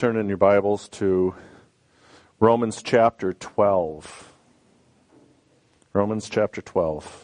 Turn in your Bibles to Romans chapter 12. Romans chapter 12.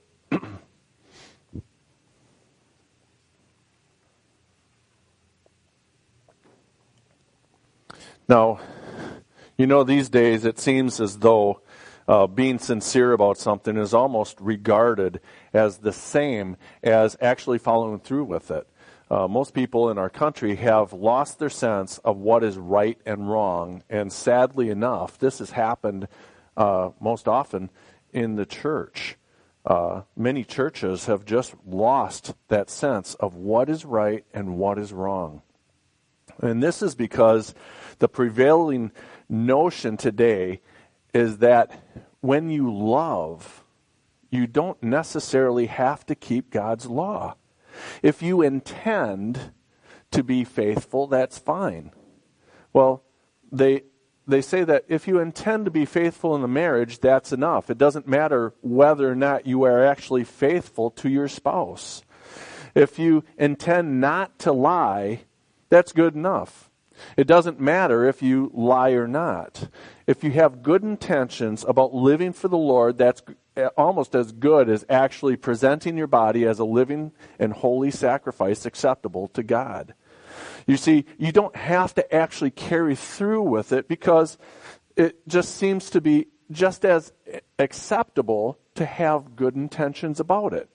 Now, these days it seems as though being sincere about something is almost regarded as the same as actually following through with it. Most people in our country have lost their sense of what is right and wrong, and sadly enough, this has happened most often in the church. Many churches have just lost that sense of what is right and what is wrong. And this is because the prevailing notion today is that when you love, you don't necessarily have to keep God's law. If you intend to be faithful, that's fine. Well, they say that if you intend to be faithful in the marriage, that's enough. It doesn't matter whether or not you are actually faithful to your spouse. If you intend not to lie, that's good enough. It doesn't matter if you lie or not. If you have good intentions about living for the Lord, that's almost as good as actually presenting your body as a living and holy sacrifice acceptable to God. You see, you don't have to actually carry through with it because it just seems to be just as acceptable to have good intentions about it.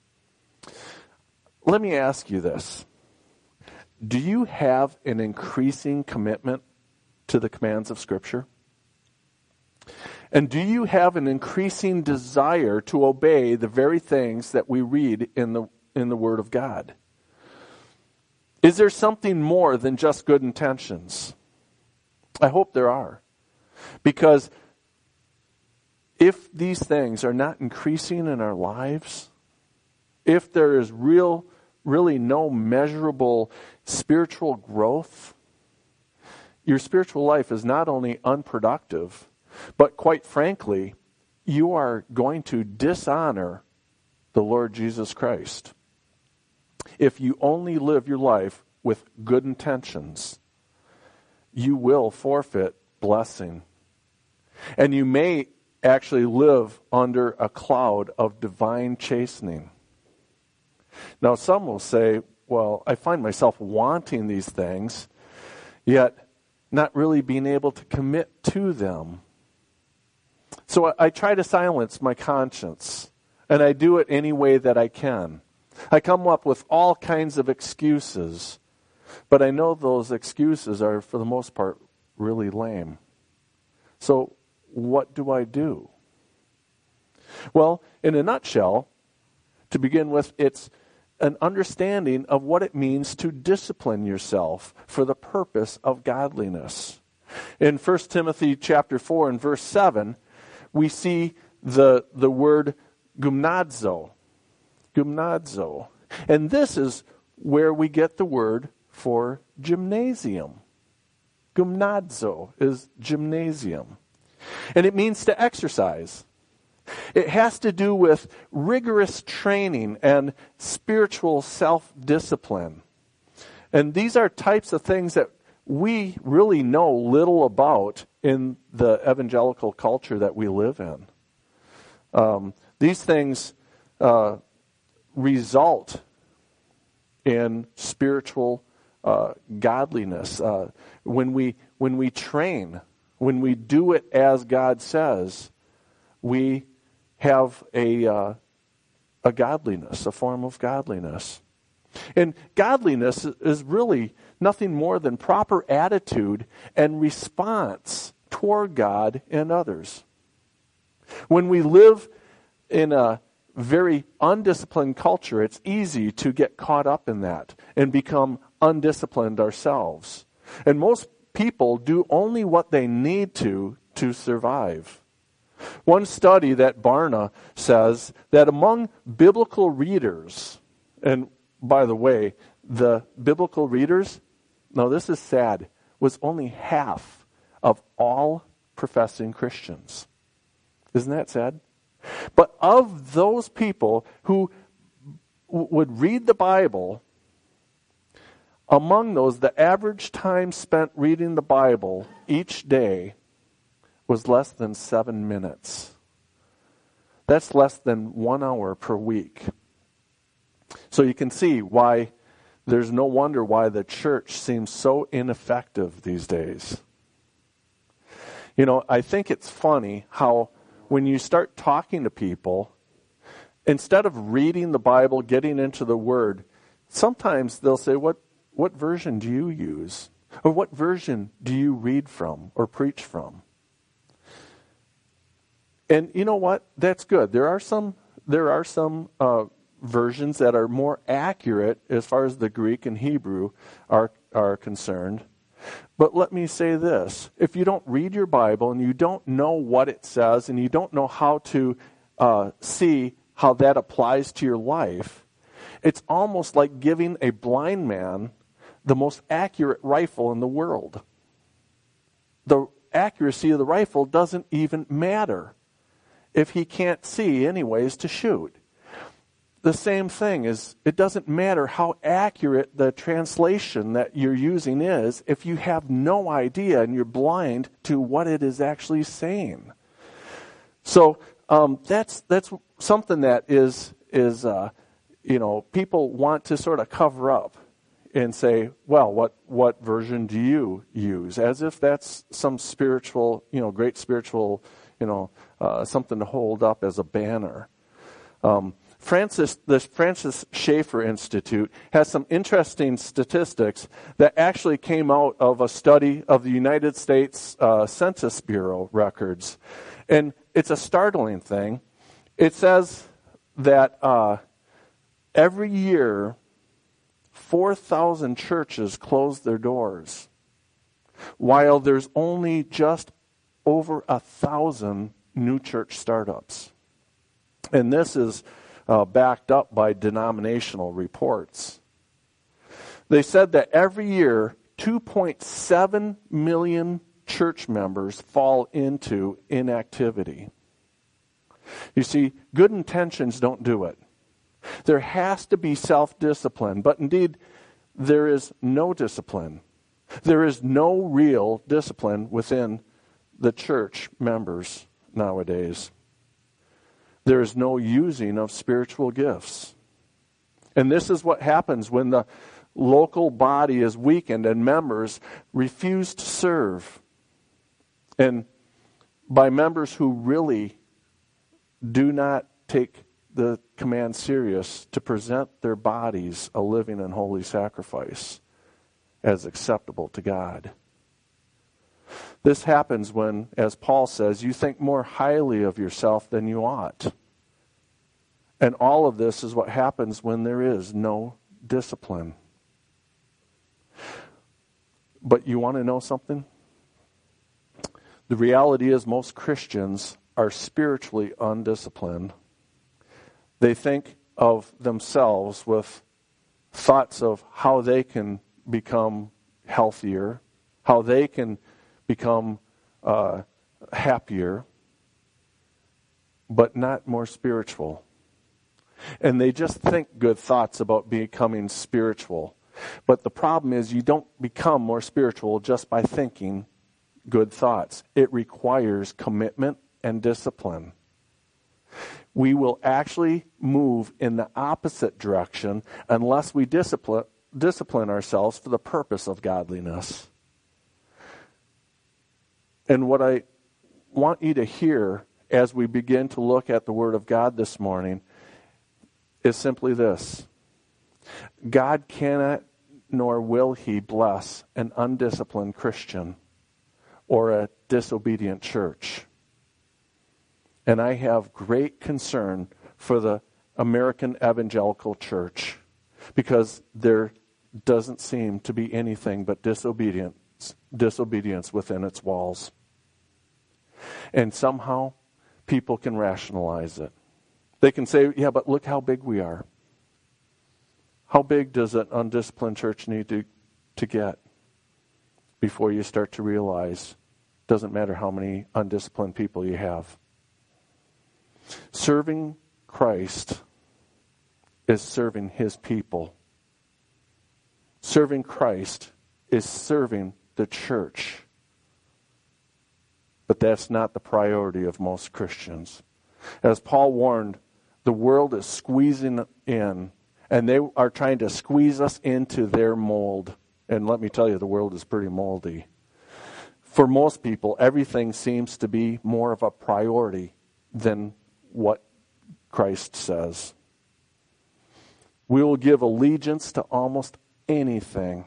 Let me ask you this. Do you have an increasing commitment to the commands of Scripture? And do you have an increasing desire to obey the very things that we read in the Word of God? Is there something more than just good intentions? I hope there are. Because if these things are not increasing in our lives, if there is really no measurable spiritual growth, your spiritual life is not only unproductive, but quite frankly, you are going to dishonor the Lord Jesus Christ. If you only live your life with good intentions, you will forfeit blessing. And you may actually live under a cloud of divine chastening. Now, some will say, well, I find myself wanting these things, yet not really being able to commit to them. So I try to silence my conscience, and I do it any way that I can. I come up with all kinds of excuses, but I know those excuses are, for the most part, really lame. So what do I do? Well, in a nutshell, to begin with, it's an understanding of what it means to discipline yourself for the purpose of godliness. In 1 Timothy chapter 4 and verse 7, we see the word gymnazo. Gymnazo. And this is where we get the word for gymnasium. Gymnazo is gymnasium. And it means to exercise. It has to do with rigorous training and spiritual self-discipline. And these are types of things that we really know little about in the evangelical culture that we live in. These things result in spiritual godliness. When we train, when we do it as God says, we have a godliness, a form of godliness. And godliness is really nothing more than proper attitude and response toward God and others. When we live in a very undisciplined culture, it's easy to get caught up in that and become undisciplined ourselves. And most people do only what they need to survive. One study that Barna says that among biblical readers, and by the way, the biblical readers, no, this is sad, was only half of all professing Christians. Isn't that sad? But of those people who would read the Bible, Among those, the average time spent reading the Bible each day was less than 7 minutes. That's less than 1 hour per week. So you can see why there's no wonder why the church seems so ineffective these days. You know, I think it's funny how when you start talking to people, instead of reading the Bible, getting into the Word, sometimes they'll say, what version do you use? Or what version do you read from or preach from? And you know what? That's good. There are some versions that are more accurate as far as the Greek and Hebrew are concerned. But let me say this. If you don't read your Bible and you don't know what it says and you don't know how to see how that applies to your life, it's almost like giving a blind man the most accurate rifle in the world. The accuracy of the rifle doesn't even matter if he can't see anyways to shoot. The same thing is, it doesn't matter how accurate the translation that you're using is if you have no idea and you're blind to what it is actually saying. So that's something that is people want to sort of cover up and say, well, what version do you use? As if that's some spiritual, great spiritual, something to hold up as a banner. The Francis Schaeffer Institute has some interesting statistics that actually came out of a study of the United States Census Bureau records. And it's a startling thing. It says that every year, 4,000 churches close their doors, while there's only just over 1,000 new church startups. And this is backed up by denominational reports. They said that every year, 2.7 million church members fall into inactivity. You see, good intentions don't do it. There has to be self-discipline, but indeed, there is no discipline. There is no real discipline within the church members nowadays. There is no using of spiritual gifts. And this is what happens when the local body is weakened and members refuse to serve. And by members who really do not take the command serious to present their bodies a living and holy sacrifice as acceptable to God. This happens when, as Paul says, you think more highly of yourself than you ought. And all of this is what happens when there is no discipline. But you want to know something? The reality is most Christians are spiritually undisciplined. They think of themselves with thoughts of how they can become healthier, how they can become happier, but not more spiritual. And they just think good thoughts about becoming spiritual. But the problem is you don't become more spiritual just by thinking good thoughts. It requires commitment and discipline. We will actually move in the opposite direction unless we discipline ourselves for the purpose of godliness. And what I want you to hear as we begin to look at the Word of God this morning is simply this. God cannot nor will He bless an undisciplined Christian or a disobedient church. And I have great concern for the American evangelical church because there doesn't seem to be anything but disobedience within its walls. And somehow people can rationalize it. They can say, yeah, but look how big we are. How big does an undisciplined church need to get before you start to realize it doesn't matter how many undisciplined people you have? Serving Christ is serving His people. Serving Christ is serving the church. But that's not the priority of most Christians. As Paul warned, the world is squeezing in, and they are trying to squeeze us into their mold. And let me tell you, the world is pretty moldy. For most people, everything seems to be more of a priority than what Christ says. We will give allegiance to almost anything,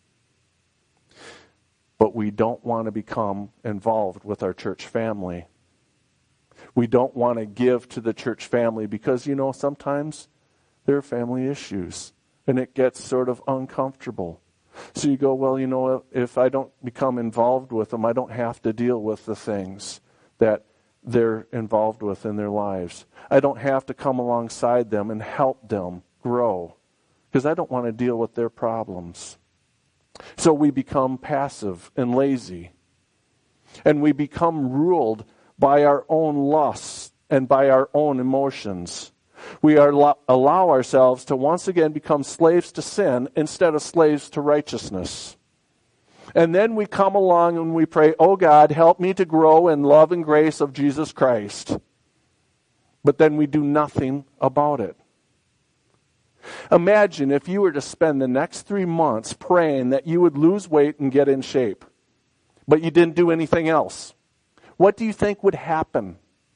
but we don't want to become involved with our church family. We don't want to give to the church family because, sometimes there are family issues, and it gets sort of uncomfortable. So you go, well, if I don't become involved with them, I don't have to deal with the things that they're involved with in their lives. I don't have to come alongside them and help them grow because I don't want to deal with their problems. So we become passive and lazy. And we become ruled by our own lusts and by our own emotions. We allow ourselves to once again become slaves to sin instead of slaves to righteousness. And then we come along and we pray, oh God, help me to grow in love and grace of Jesus Christ. But then we do nothing about it. Imagine if you were to spend the next 3 months praying that you would lose weight and get in shape, but you didn't do anything else. What do you think would happen?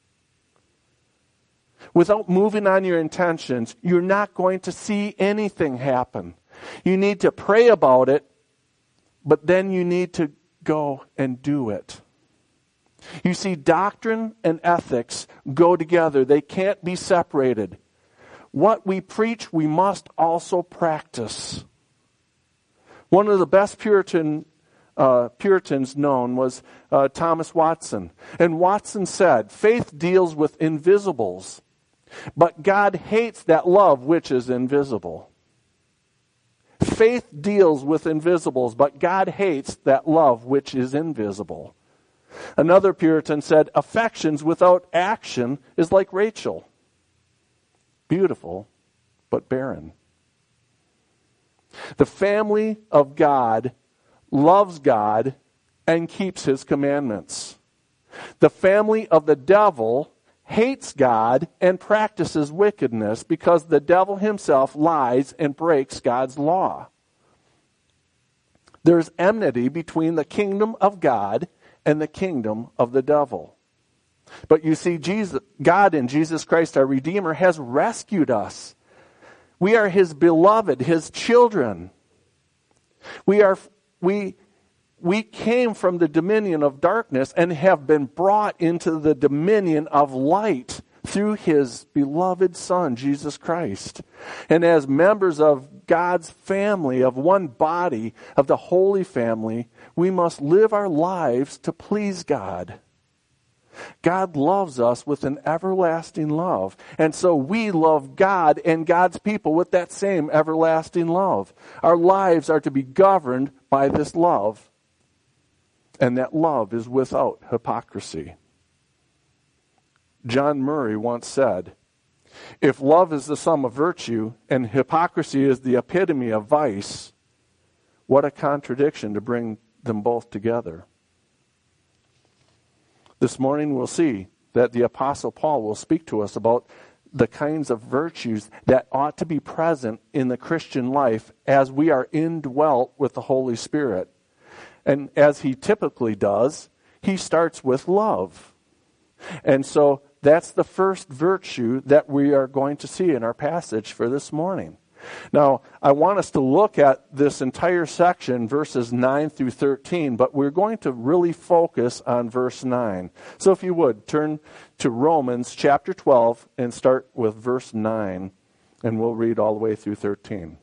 Without moving on your intentions, you're not going to see anything happen. You need to pray about it, but then you need to go and do it. You see, doctrine and ethics go together. They can't be separated. What we preach, we must also practice. One of the best Puritans known was Thomas Watson. And Watson said, faith deals with invisibles, but God hates that love which is invisible. Faith deals with invisibles, but God hates that love which is invisible. Another Puritan said, affections without action is like Rachel. Beautiful, but barren. The family of God loves God and keeps His commandments. The family of the devil hates God and practices wickedness because the devil himself lies and breaks God's law. There's enmity between the kingdom of God and the kingdom of the devil. But you see, God in Jesus Christ, our Redeemer, has rescued us. We are His beloved, His children. We came from the dominion of darkness and have been brought into the dominion of light through His beloved Son, Jesus Christ. And as members of God's family, of one body, of the Holy Family, we must live our lives to please God. God loves us with an everlasting love. And so we love God and God's people with that same everlasting love. Our lives are to be governed by this love. And that love is without hypocrisy. John Murray once said, if love is the sum of virtue and hypocrisy is the epitome of vice, what a contradiction to bring them both together. This morning we'll see that the Apostle Paul will speak to us about the kinds of virtues that ought to be present in the Christian life as we are indwelt with the Holy Spirit. And as he typically does, he starts with love. And so that's the first virtue that we are going to see in our passage for this morning. Now, I want us to look at this entire section, verses 9 through 13, but we're going to really focus on verse 9. So if you would, turn to Romans chapter 12 and start with verse 9, and we'll read all the way through 13.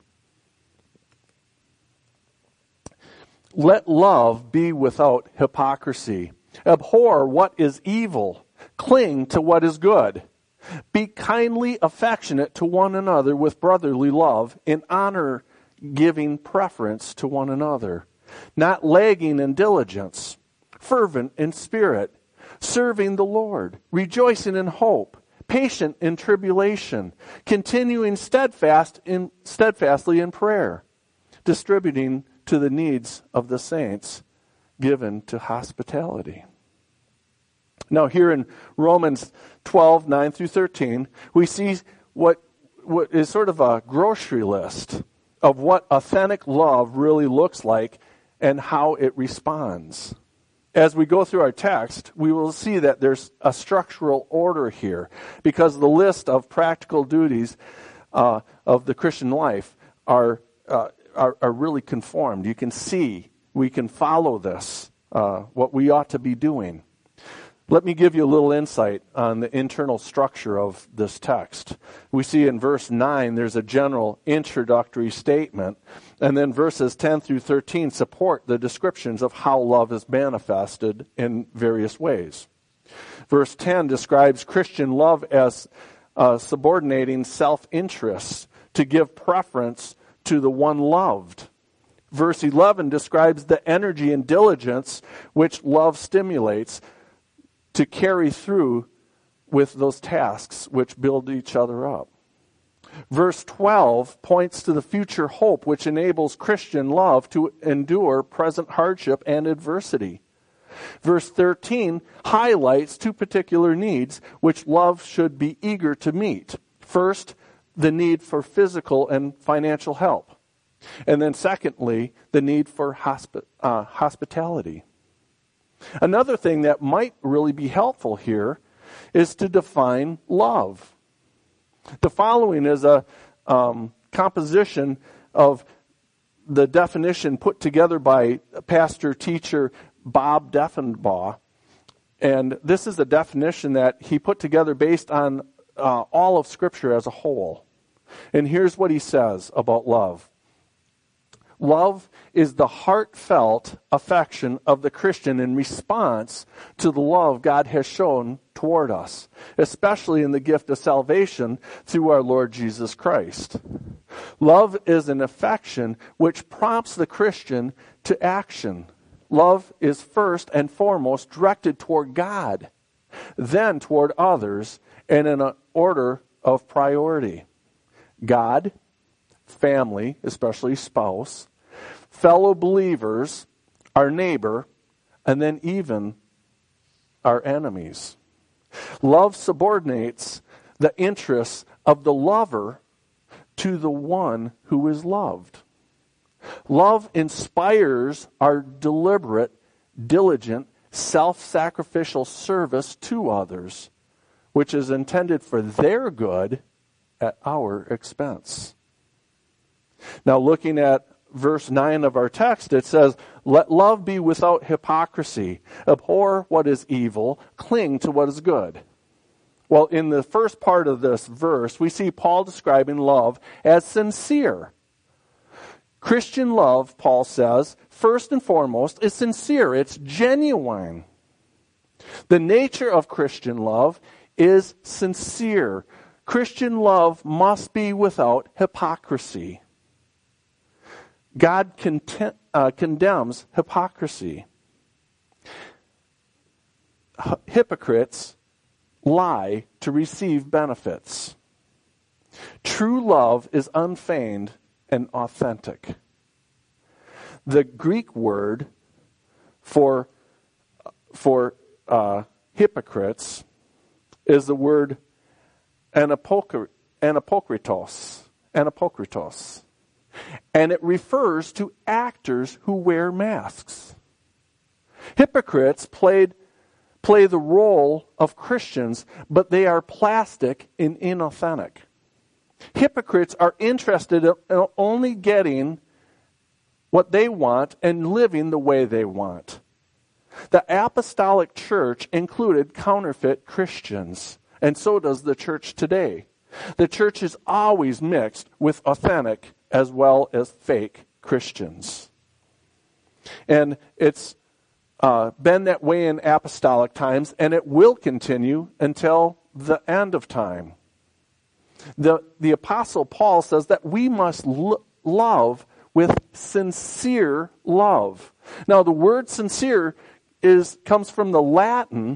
Let love be without hypocrisy. Abhor what is evil. Cling to what is good. Be kindly affectionate to one another with brotherly love, in honor giving preference to one another, not lagging in diligence, fervent in spirit, serving the Lord, rejoicing in hope, patient in tribulation, continuing steadfastly in prayer, distributing to the needs of the saints, given to hospitality. Now here in Romans 12, 9 through 13, we see what is sort of a grocery list of what authentic love really looks like and how it responds. As we go through our text, we will see that there's a structural order here, because the list of practical duties of the Christian life are really conformed. You can see, we can follow this, what we ought to be doing. Let me give you a little insight on the internal structure of this text. We see in verse 9 there's a general introductory statement, and then verses 10 through 13 support the descriptions of how love is manifested in various ways. Verse 10 describes Christian love as subordinating self-interest to give preference to the one loved. Verse 11 describes the energy and diligence which love stimulates to carry through with those tasks which build each other up. Verse 12 points to the future hope which enables Christian love to endure present hardship and adversity. Verse 13 highlights two particular needs which love should be eager to meet. First, the need for physical and financial help. And then secondly, the need for hospitality. Another thing that might really be helpful here is to define love. The following is a composition of the definition put together by pastor-teacher Bob Deffinbaugh. And this is a definition that he put together based on all of Scripture as a whole. And here's what he says about love. Love is the heartfelt affection of the Christian in response to the love God has shown toward us, especially in the gift of salvation through our Lord Jesus Christ. Love is an affection which prompts the Christian to action. Love is first and foremost directed toward God, then toward others, and in an order of priority. God, family, especially spouse, fellow believers, our neighbor, and then even our enemies. Love subordinates the interests of the lover to the one who is loved. Love inspires our deliberate, diligent, self-sacrificial service to others, which is intended for their good at our expense. Now, looking at verse 9 of our text, it says, "Let love be without hypocrisy. Abhor what is evil. Cling to what is good." Well, in the first part of this verse, we see Paul describing love as sincere. Christian love, Paul says, first and foremost, is sincere. It's genuine. The nature of Christian love is sincere. Christian love must be without hypocrisy. God condemns hypocrisy. Hypocrites lie to receive benefits. True love is unfeigned and authentic. The Greek word for hypocrites is the word anapokritos. And it refers to actors who wear masks. Hypocrites play the role of Christians, but they are plastic and inauthentic. Hypocrites are interested in only getting what they want and living the way they want. The apostolic church included counterfeit Christians, and so does the church today. The church is always mixed with authentic as well as fake Christians. And it's been that way in apostolic times, and it will continue until the end of time. The Apostle Paul says that we must love with sincere love. Now, the word sincere comes from the Latin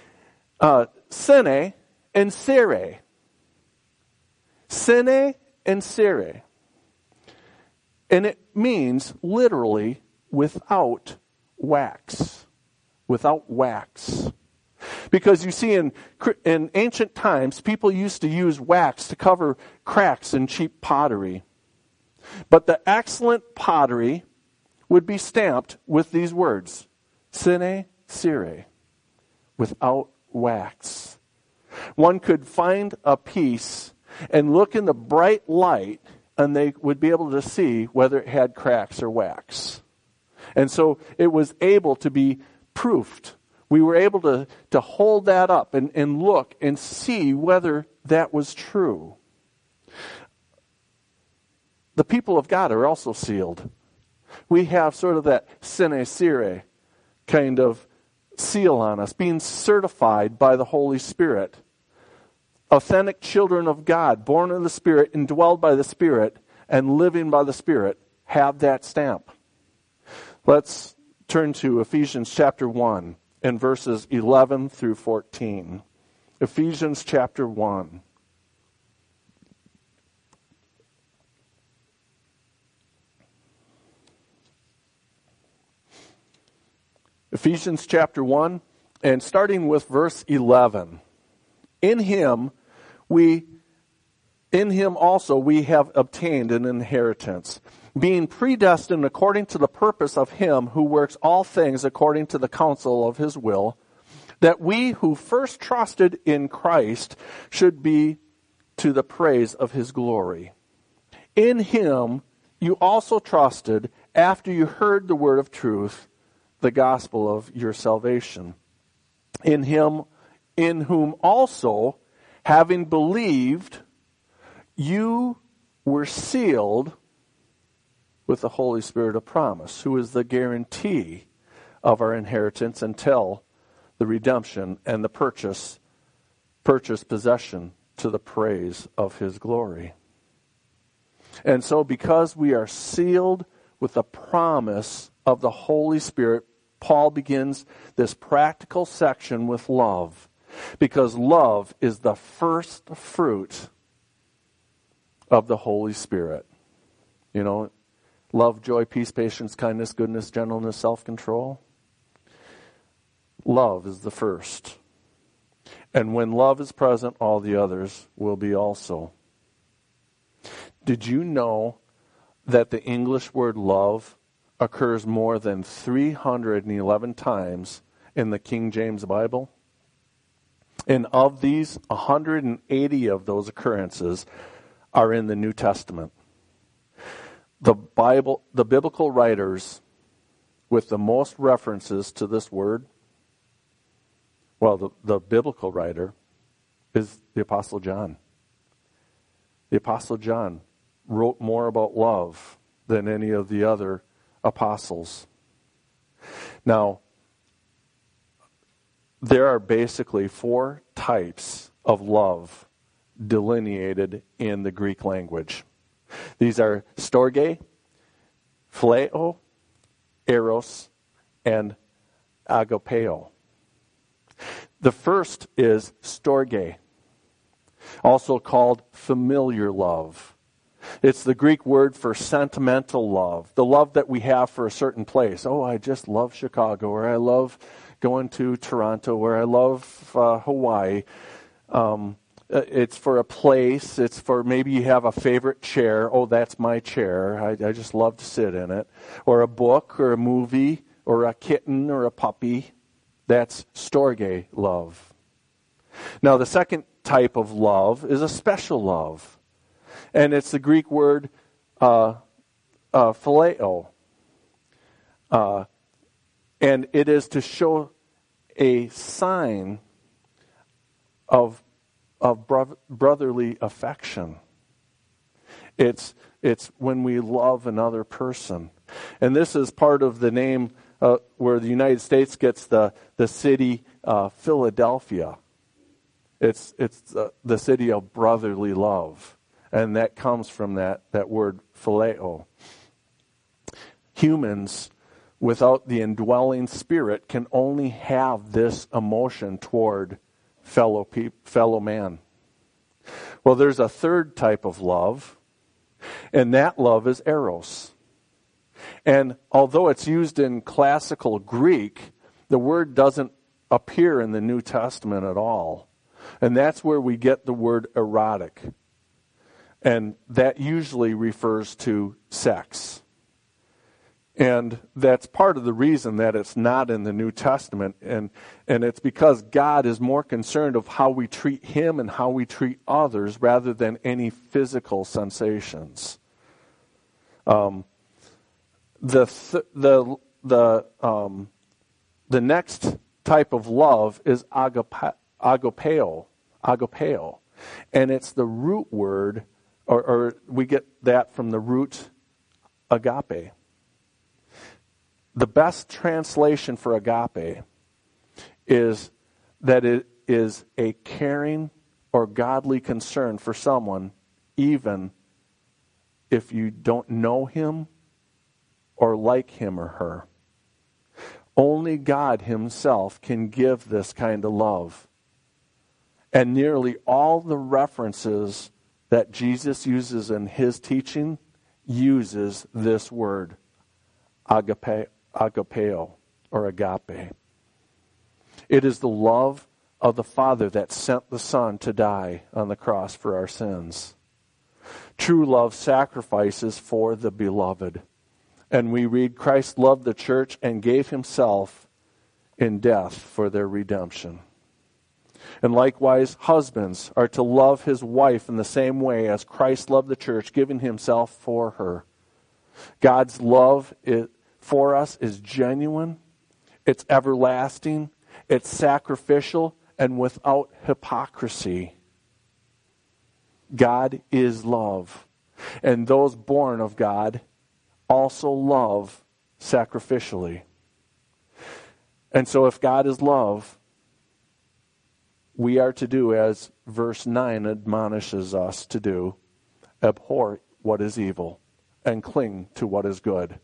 sine and cere. Sine and cere. And it means literally without wax. Without wax. Because you see, in ancient times, people used to use wax to cover cracks in cheap pottery. But the excellent pottery would be stamped with these words, sine cire, without wax. One could find a piece and look in the bright light, and they would be able to see whether it had cracks or wax. And so it was able to be proofed. We were able to hold that up and look and see whether that was true. The people of God are also sealed. We have sort of that sine cire kind of seal on us, being certified by the Holy Spirit. Authentic children of God, born of the Spirit, indwelled by the Spirit, and living by the Spirit, have that stamp. Let's turn to Ephesians chapter 1 and verses 11 through 14. Ephesians chapter 1. Ephesians chapter 1, and starting with verse 11. In him also we have obtained an inheritance, being predestined according to the purpose of him who works all things according to the counsel of his will, that we who first trusted in Christ should be to the praise of his glory. In him you also trusted after you heard the word of truth, the gospel of your salvation. In him, in whom also, having believed, you were sealed with the Holy Spirit of promise, who is the guarantee of our inheritance until the redemption and the purchase possession to the praise of his glory. And so because we are sealed with the promise of the Holy Spirit, Paul begins this practical section with love, because love is the first fruit of the Holy Spirit. You know, love, joy, peace, patience, kindness, goodness, gentleness, self-control. Love is the first. And when love is present, all the others will be also. Did you know that the English word love occurs more than 311 times in the King James Bible? And of these, 180 of those occurrences are in the New Testament. The biblical writers with the most references to this word, well, the biblical writer is the Apostle John. The Apostle John wrote more about love than any of the other apostles. Now, there are basically 4 types of love delineated in the Greek language. These are storge, phileo, eros, and agapeo. The first is storge, also called familiar love. It's the Greek word for sentimental love, the love that we have for a certain place. Oh, I just love Chicago, or I love going to Toronto, or I love Hawaii. It's for a place. It's for maybe you have a favorite chair. Oh, that's my chair. I just love to sit in it. Or a book, or a movie, or a kitten, or a puppy. That's storge love. Now, the second type of love is a special love. And it's the Greek word phileo. And it is to show a sign of brotherly affection. It's when we love another person. And this is part of the name where the United States gets the city Philadelphia. It's the city of brotherly love. And that comes from that word phileo. Humans, without the indwelling Spirit, can only have this emotion toward fellow man. Well, there's a third type of love, and that love is eros. And although it's used in classical Greek, the word doesn't appear in the New Testament at all. And that's where we get the word erotic. And that usually refers to sex. And that's part of the reason that it's not in the New Testament. And it's because God is more concerned of how we treat him and how we treat others rather than any physical sensations. The next type of love is agapeo. And it's the root word, or we get that from the root agape. The best translation for agape is that it is a caring or godly concern for someone, even if you don't know him or like him or her. Only God himself can give this kind of love. And nearly all the references that Jesus uses in his teaching uses this word, agapeo, or agape. It is the love of the Father that sent the Son to die on the cross for our sins. True love sacrifices for the beloved. And we read, Christ loved the church and gave himself in death for their redemption. And likewise, husbands are to love his wife in the same way as Christ loved the church, giving himself for her. God's love for us is genuine, it's everlasting, it's sacrificial, and without hypocrisy. God is love. And those born of God also love sacrificially. And so if God is love, we are to do as verse 9 admonishes us to do, abhor what is evil and cling to what is good.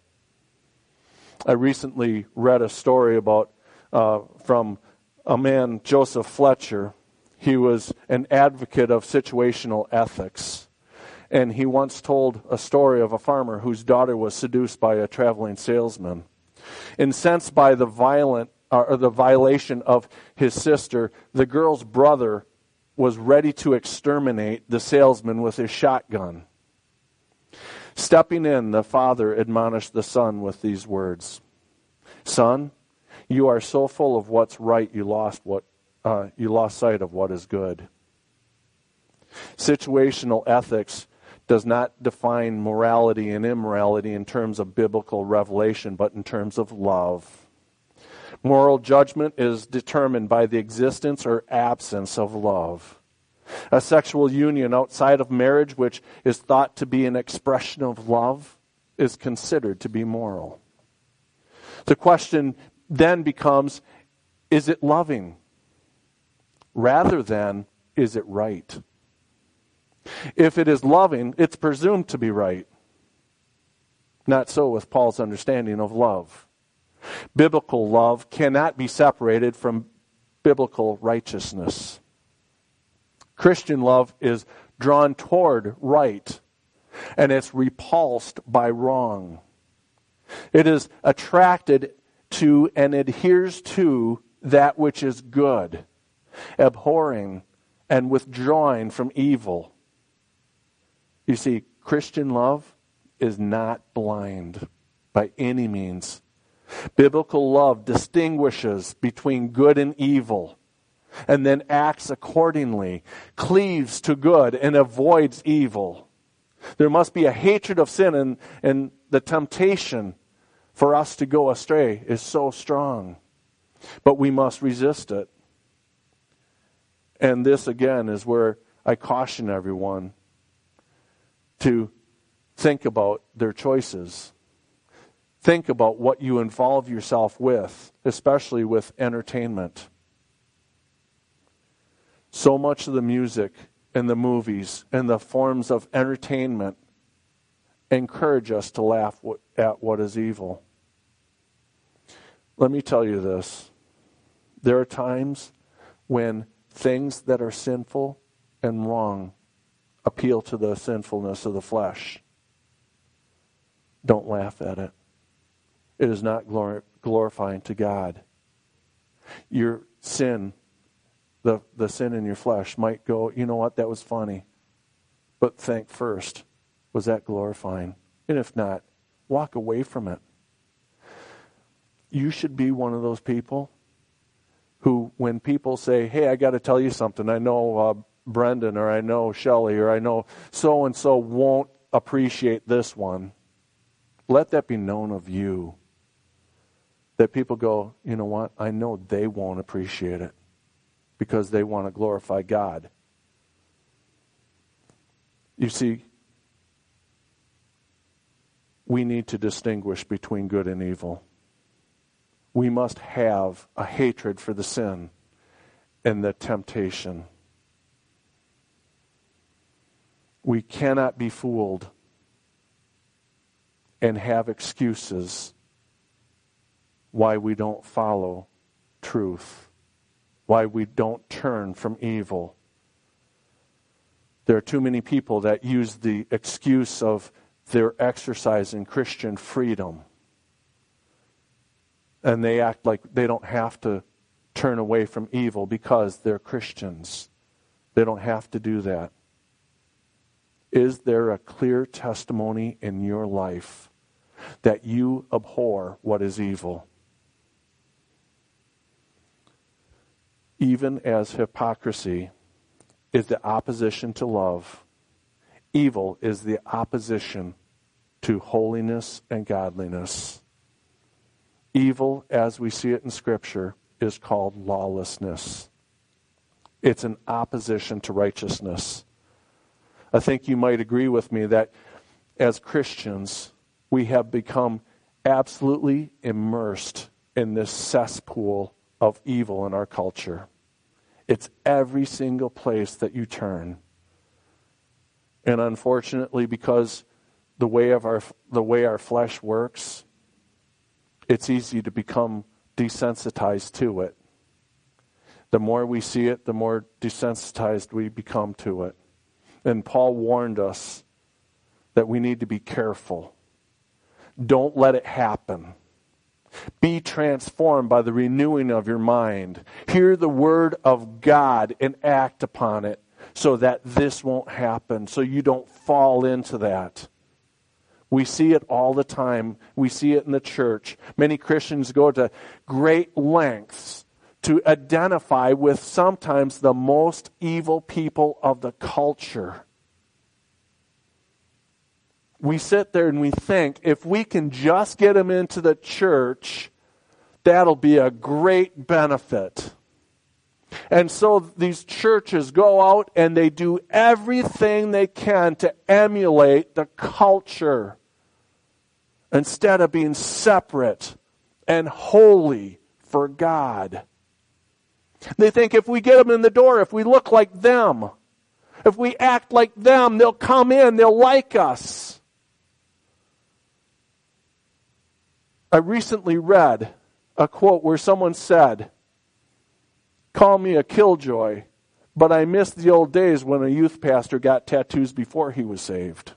I recently read a story about from a man, Joseph Fletcher. He was an advocate of situational ethics. And he once told a story of a farmer whose daughter was seduced by a traveling salesman. Incensed by the violation of his sister, the girl's brother was ready to exterminate the salesman with his shotgun. Stepping in, the father admonished the son with these words, "Son, you are so full of what's right, you lost sight of what is good." Situational ethics does not define morality and immorality in terms of biblical revelation, but in terms of love. Moral judgment is determined by the existence or absence of love. A sexual union outside of marriage, which is thought to be an expression of love, is considered to be moral. The question then becomes, is it loving? Rather than, is it right? If it is loving, it's presumed to be right. Not so with Paul's understanding of love. Biblical love cannot be separated from biblical righteousness. Christian love is drawn toward right, and it's repulsed by wrong. It is attracted to and adheres to that which is good, abhorring and withdrawing from evil. You see, Christian love is not blind by any means. Biblical love distinguishes between good and evil, and then acts accordingly, cleaves to good and avoids evil. There must be a hatred of sin, and the temptation for us to go astray is so strong. But we must resist it. And this, again, is where I caution everyone to think about their choices. Think about what you involve yourself with, especially with entertainment. So much of the music and the movies and the forms of entertainment encourage us to laugh at what is evil. Let me tell you this. There are times when things that are sinful and wrong appeal to the sinfulness of the flesh. Don't laugh at it. it is not glorifying to God. Your sin, the sin in your flesh might go, you know what, that was funny. But think first, was that glorifying? And if not, walk away from it. You should be one of those people who, when people say, hey, I got to tell you something, I know Brendan, or I know Shelley, or I know so-and-so won't appreciate this one. Let that be known of you. That people go, you know what, I know they won't appreciate it because they want to glorify God. You see, we need to distinguish between good and evil. We must have a hatred for the sin and the temptation. We cannot be fooled and have excuses why we don't follow truth, why we don't turn from evil. There are too many people that use the excuse of their exercising Christian freedom, and they act like they don't have to turn away from evil because they're Christians. They don't have to do that. Is there a clear testimony in your life that you abhor what is evil? Even as hypocrisy is the opposition to love, evil is the opposition to holiness and godliness. Evil, as we see it in Scripture, is called lawlessness. It's an opposition to righteousness. I think you might agree with me that as Christians, we have become absolutely immersed in this cesspool of evil in our culture. It's every single place that you turn. And unfortunately, because the way our flesh works, it's easy to become desensitized to it. The more we see it, the more desensitized we become to it. And Paul warned us that we need to be careful. Don't let it happen. Be transformed by the renewing of your mind. Hear the word of God and act upon it so that this won't happen, so you don't fall into that. We see it all the time. We see it in the church. Many Christians go to great lengths to identify with sometimes the most evil people of the culture. We sit there and we think, if we can just get them into the church, that'll be a great benefit. And so these churches go out and they do everything they can to emulate the culture instead of being separate and holy for God. They think if we get them in the door, if we look like them, if we act like them, they'll come in, they'll like us. I recently read a quote where someone said, "Call me a killjoy, but I miss the old days when a youth pastor got tattoos before he was saved."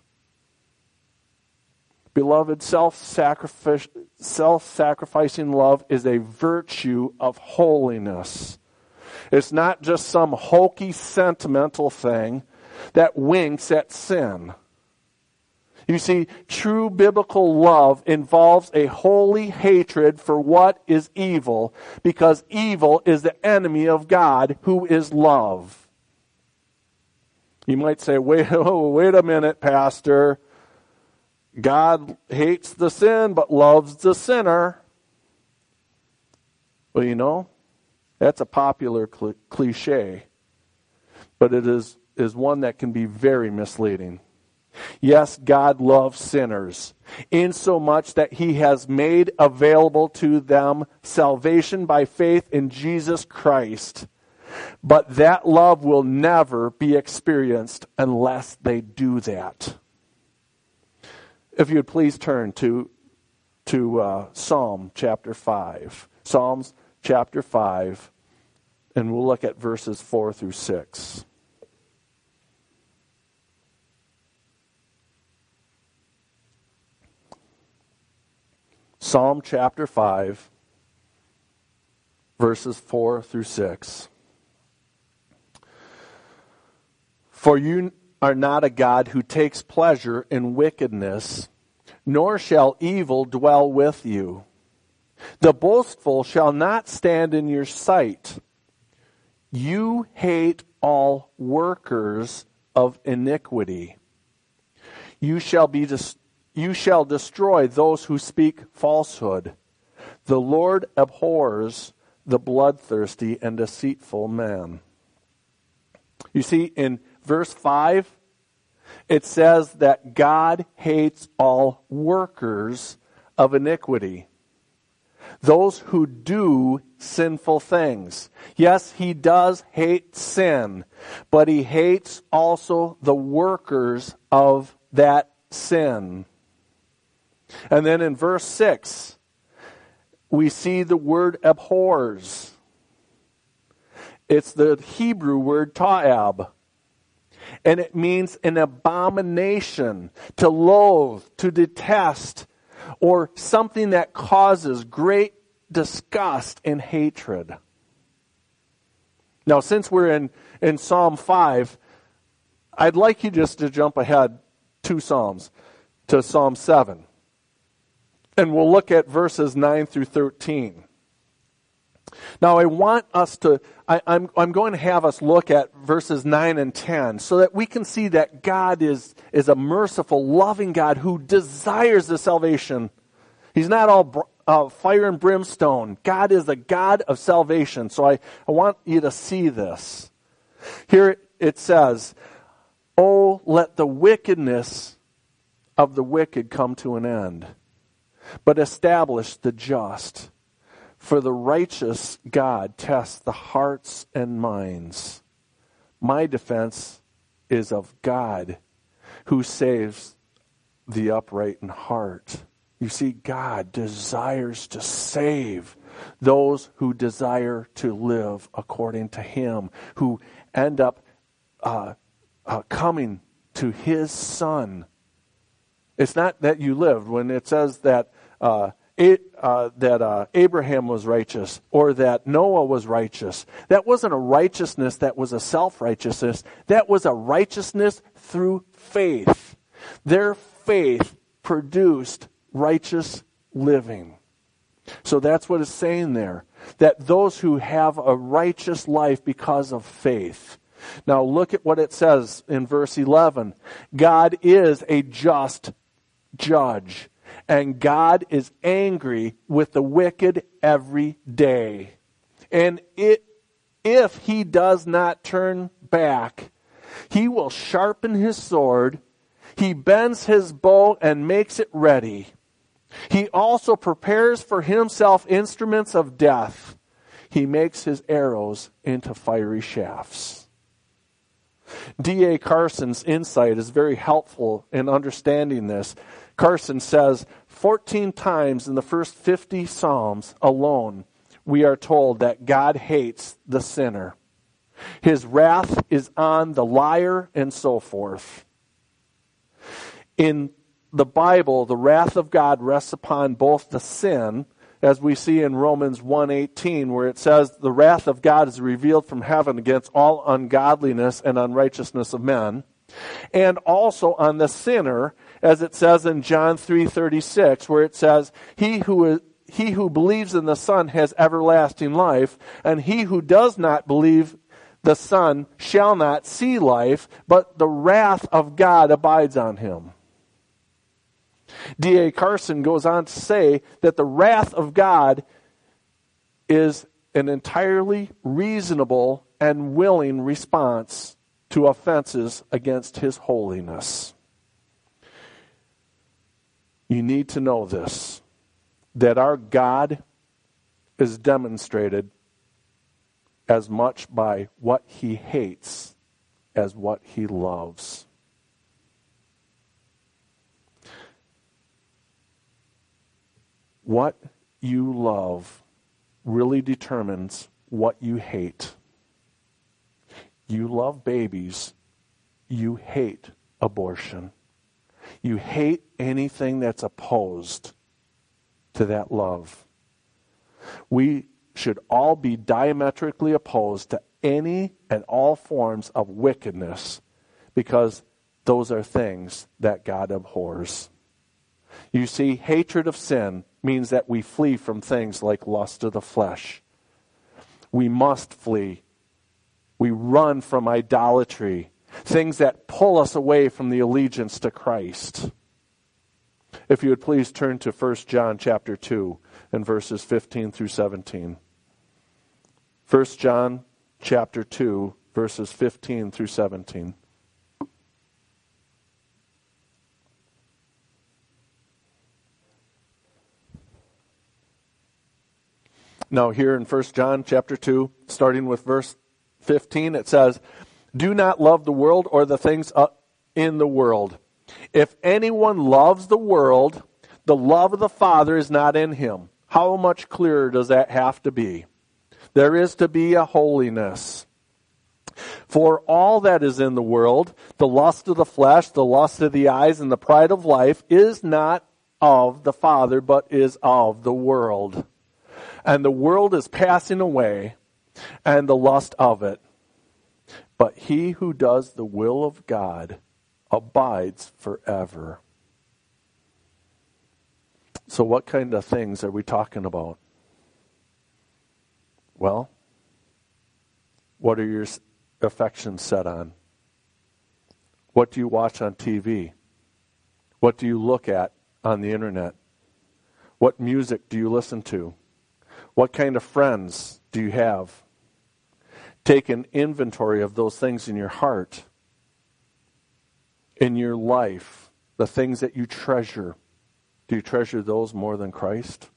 Beloved, self-sacrificing love is a virtue of holiness. It's not just some hokey, sentimental thing that winks at sin. You see, true biblical love involves a holy hatred for what is evil, because evil is the enemy of God, who is love. You might say, wait a minute, Pastor. God hates the sin, but loves the sinner. Well, you know, that's a popular cliche, but it is one that can be very misleading. Yes, God loves sinners, insomuch that He has made available to them salvation by faith in Jesus Christ. But that love will never be experienced unless they do that. If you would please turn to Psalm chapter 5. Psalms chapter 5, and we'll look at verses 4 through 6. Psalm chapter 5, verses 4 through 6. For you are not a God who takes pleasure in wickedness, nor shall evil dwell with you. The boastful shall not stand in your sight. You hate all workers of iniquity. You shall destroy those who speak falsehood. The Lord abhors the bloodthirsty and deceitful man. You see, in verse 5, it says that God hates all workers of iniquity. Those who do sinful things. Yes, he does hate sin, but he hates also the workers of that sin. And then in verse 6, we see the word abhors. It's the Hebrew word ta'ab. And it means an abomination, to loathe, to detest, or something that causes great disgust and hatred. Now, since we're in Psalm 5, I'd like you just to jump ahead 2 Psalms to Psalm 7. And we'll look at verses 9 through 13. Now, I want us to, I'm going to have us look at verses 9 and 10 so that we can see that God is a merciful, loving God who desires the salvation. He's not all fire and brimstone. God is the God of salvation. So I want you to see this. Here it says, "Oh, let the wickedness of the wicked come to an end, but establish the just. For the righteous God tests the hearts and minds. My defense is of God, who saves the upright in heart." You see, God desires to save those who desire to live according to Him, who end up coming to His Son. It's not that you lived. When it says that Abraham was righteous or that Noah was righteous, that wasn't a righteousness that was a self-righteousness. That was a righteousness through faith. Their faith produced righteous living. So that's what it's saying there, that those who have a righteous life because of faith. Now look at what it says in verse 11. God is a just judge, and God is angry with the wicked every day. And if he does not turn back, he will sharpen his sword. He bends his bow and makes it ready. He also prepares for himself instruments of death. He makes his arrows into fiery shafts. D.A. Carson's insight is very helpful in understanding this. Carson says, 14 times in the first 50 Psalms alone, we are told that God hates the sinner. His wrath is on the liar and so forth. In the Bible, the wrath of God rests upon both the sin, as we see in Romans 1:18, where it says, the wrath of God is revealed from heaven against all ungodliness and unrighteousness of men, and also on the sinner, as it says in John 3:36, where it says, he who believes in the Son has everlasting life, and he who does not believe the Son shall not see life, but the wrath of God abides on him. D.A. Carson goes on to say that the wrath of God is an entirely reasonable and willing response to offenses against His holiness. You need to know this, that our God is demonstrated as much by what He hates as what He loves. What you love really determines what you hate. You love babies. You hate abortion. You hate anything that's opposed to that love. We should all be diametrically opposed to any and all forms of wickedness, because those are things that God abhors. You see, hatred of sin means that we flee from things like lust of the flesh. We must flee. We run from idolatry, things that pull us away from the allegiance to Christ. If you would please turn to 1 John chapter 2 and verses 15 through 17. 1 John chapter 2, verses 15 through 17. Now here in 1 John chapter 2, starting with verse 15, it says, "Do not love the world or the things in the world. If anyone loves the world, the love of the Father is not in him." How much clearer does that have to be? There is to be a holiness. "For all that is in the world, the lust of the flesh, the lust of the eyes, and the pride of life, is not of the Father, but is of the world. And the world is passing away, and the lust of it. But he who does the will of God abides forever." So what kind of things are we talking about? Well, what are your affections set on? What do you watch on TV? What do you look at on the internet? What music do you listen to? What kind of friends do you have? Take an inventory of those things in your heart, in your life, the things that you treasure. Do you treasure those more than Christ?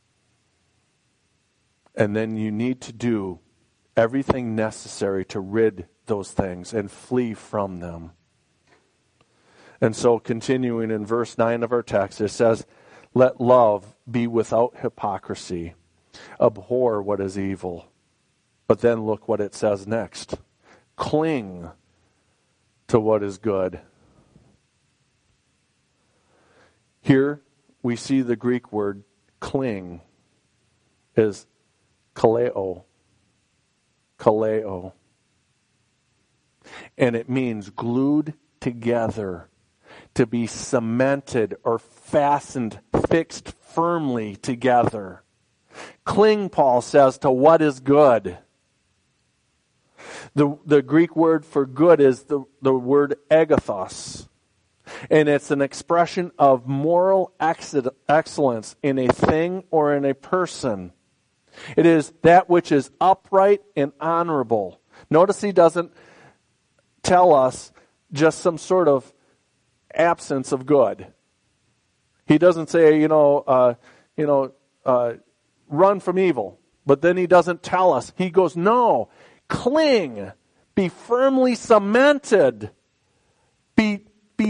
And then you need to do everything necessary to rid those things and flee from them. And so continuing in verse 9 of our text, it says, "Let love be without hypocrisy. Abhor what is evil." But then look what it says next. "Cling to what is good." Here we see the Greek word cling is kaleo. Kaleo. And it means glued together, to be cemented or fastened, fixed firmly together. Cling, Paul says, to what is good. The Greek word for good is the word agathos. And it's an expression of moral excellence in a thing or in a person. It is that which is upright and honorable. Notice he doesn't tell us just some sort of absence of good. He doesn't say, run from evil. But then he doesn't tell us. He goes, no, cling, be firmly cemented, be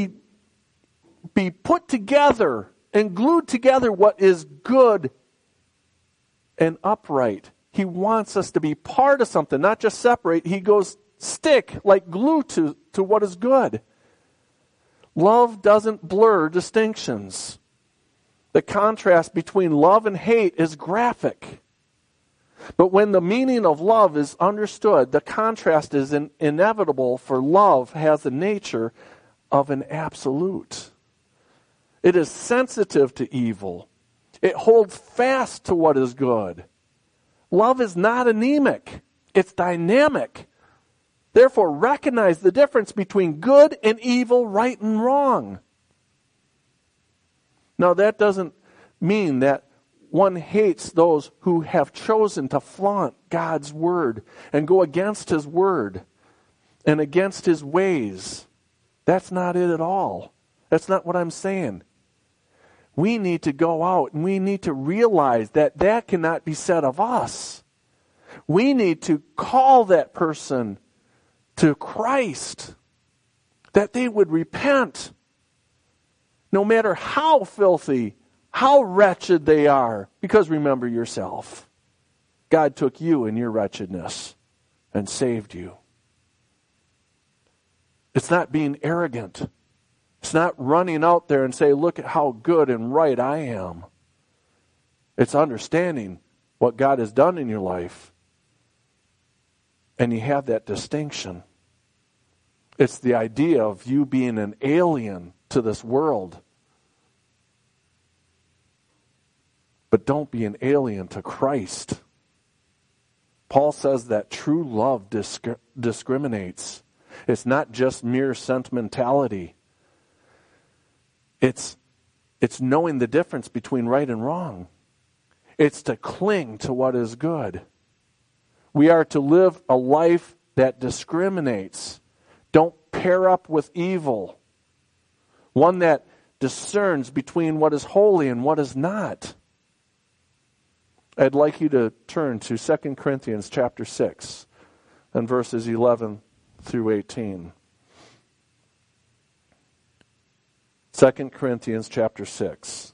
put together and glued together what is good and upright. He wants us to be part of something, not just separate. He goes, stick like glue to what is good. Love doesn't blur distinctions. The contrast between love and hate is graphic. But when the meaning of love is understood, the contrast is inevitable, for love has the nature of an absolute. It is sensitive to evil. It holds fast to what is good. Love is not anemic. It's dynamic. Therefore, recognize the difference between good and evil, right and wrong. Now, that doesn't mean that one hates those who have chosen to flaunt God's word and go against his word and against his ways. That's not it at all. That's not what I'm saying. We need to go out and we need to realize that that cannot be said of us. We need to call that person to Christ, that they would repent, no matter how filthy, how wretched they are. Because remember yourself, God took you in your wretchedness and saved you. It's not being arrogant. It's not running out there and say, look at how good and right I am. It's understanding what God has done in your life. And you have that distinction. It's the idea of you being an alien to this world. But don't be an alien to Christ. Paul says that true love discriminates. It's not just mere sentimentality. It's knowing the difference between right and wrong. It's to cling to what is good. We are to live a life that discriminates. Don't pair up with evil. One that discerns between what is holy and what is not. I'd like you to turn to 2 Corinthians chapter 6 and verses 11 through 18. 2 Corinthians chapter 6.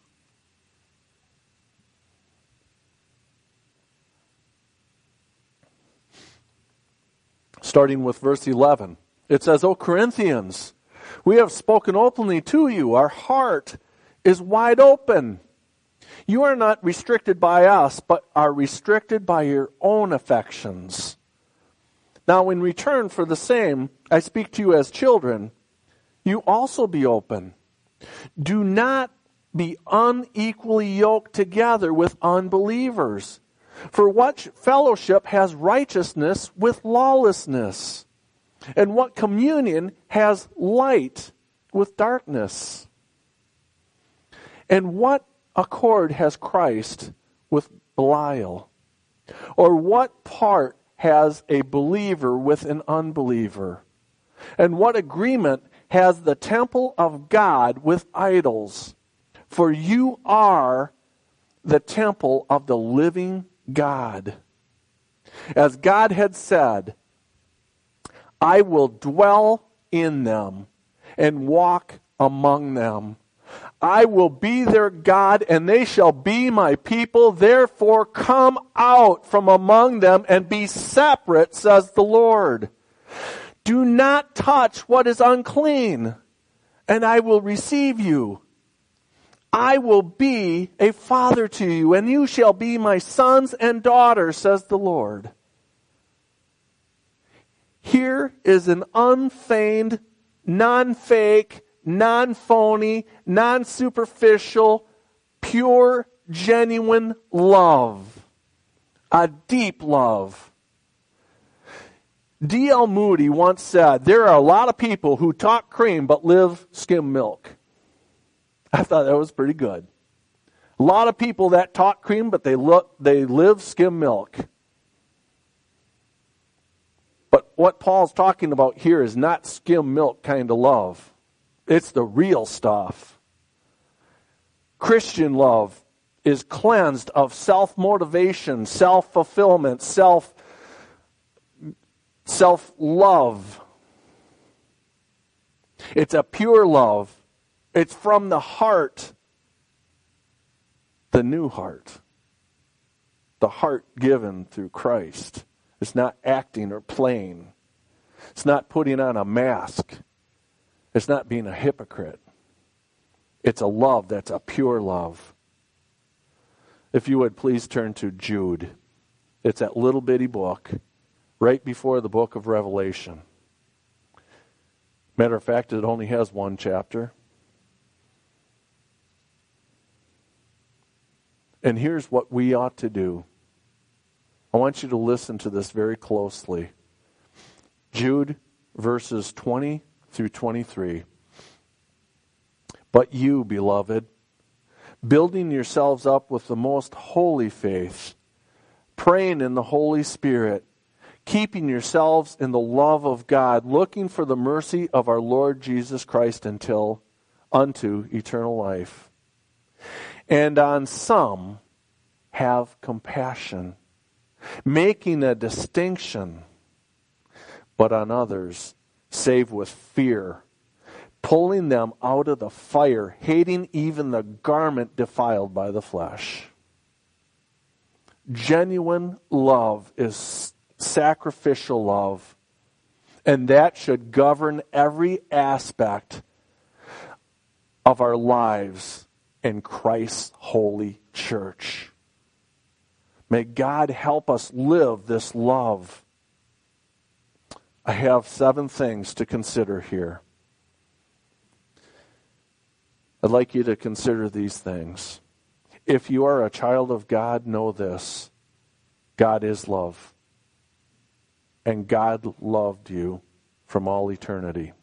Starting with verse 11. It says, O Corinthians, we have spoken openly to you. Our heart is wide open. You are not restricted by us, but are restricted by your own affections. Now, in return for the same, I speak to you as children. You also be open. Do not be unequally yoked together with unbelievers. For what fellowship has righteousness with lawlessness? And what communion has light with darkness? And what accord has Christ with Belial? Or what part has a believer with an unbeliever? And what agreement has the temple of God with idols? For you are the temple of the living God. As God had said, I will dwell in them and walk among them. I will be their God, and they shall be my people. Therefore, come out from among them and be separate, says the Lord. Do not touch what is unclean, and I will receive you. I will be a father to you, and you shall be my sons and daughters, says the Lord. Here is an unfeigned, non-fake, non-phony, non-superficial, pure, genuine love. A deep love. D.L. Moody once said, there are a lot of people who talk cream but live skim milk. I thought that was pretty good. A lot of people that talk cream but they live skim milk. But what Paul's talking about here is not skim milk kind of love. It's the real stuff. Christian love is cleansed of self-motivation, self-fulfillment, self-love. It's a pure love. It's from the heart, the new heart. The heart given through Christ. It's not acting or playing. It's not putting on a mask. It's not being a hypocrite. It's a love that's a pure love. If you would please turn to Jude. It's that little bitty book right before the book of Revelation. Matter of fact, it only has one chapter. And here's what we ought to do. I want you to listen to this very closely. Jude, verses 20 through 23. But you, beloved, building yourselves up with the most holy faith, praying in the Holy Spirit, keeping yourselves in the love of God, looking for the mercy of our Lord Jesus Christ unto eternal life. And on some have compassion, making a distinction, but on others save with fear, pulling them out of the fire, hating even the garment defiled by the flesh. Genuine love is sacrificial love, and that should govern every aspect of our lives in Christ's holy church. May God help us live this love. I have 7 things to consider here. I'd like you to consider these things. If you are a child of God, know this. God is love. And God loved you from all eternity.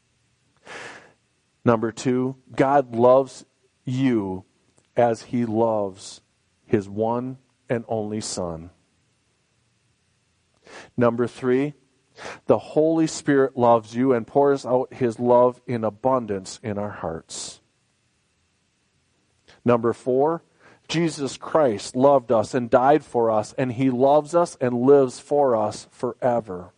Number 2, God loves you as He loves His one and only Son. Number 3, the Holy Spirit loves you and pours out His love in abundance in our hearts. Number 4, Jesus Christ loved us and died for us, and He loves us and lives for us forever.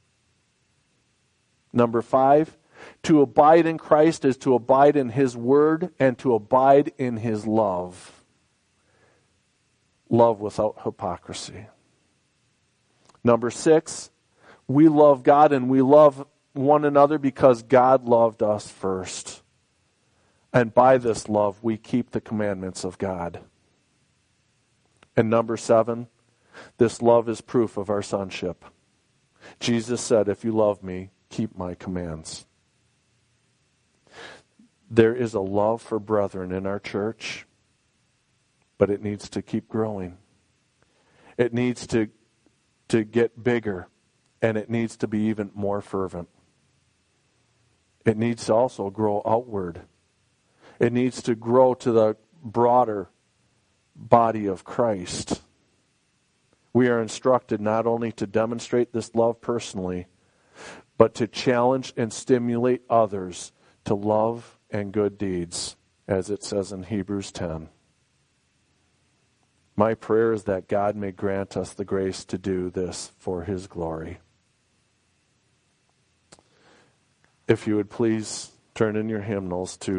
Number 5, to abide in Christ is to abide in His Word and to abide in His love. Love without hypocrisy. Number 6, we love God and we love one another because God loved us first. And by this love, we keep the commandments of God. And number 7, this love is proof of our sonship. Jesus said, if you love me, keep my commands. There is a love for brethren in our church, but it needs to keep growing. It needs to get bigger, and it needs to be even more fervent. It needs to also grow outward. It needs to grow to the broader body of Christ. We are instructed not only to demonstrate this love personally, but to challenge and stimulate others to love and good deeds, as it says in Hebrews 10. My prayer is that God may grant us the grace to do this for His glory. If you would please turn in your hymnals to